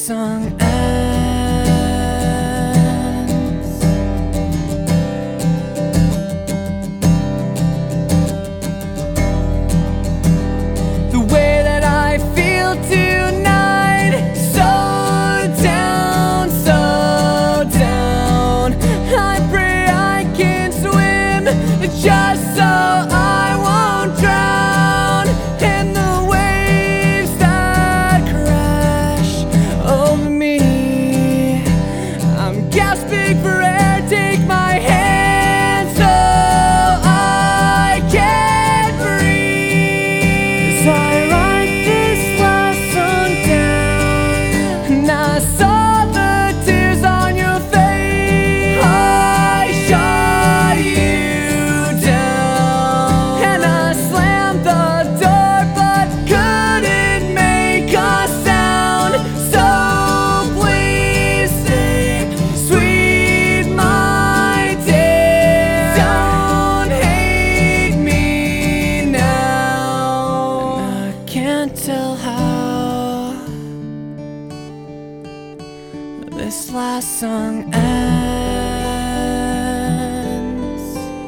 song ends. The way that I feel tonight, so down. I pray I can swim just so I won't drown in the waves that crash over me. I'm gasping for air, take my hand so I can breathe. As I write this last song down, and I saw the tears on your face, I shut you down, and I slammed the door but couldn't make a sound. So please stay, sweet my dear, don't hate me now. I can't tell how this last song ends.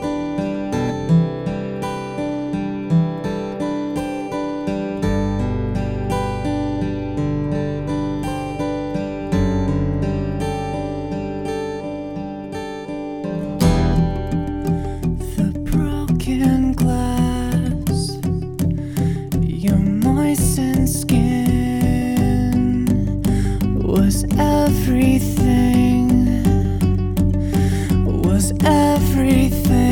The broken glass, your moistened skin was everything, was everything.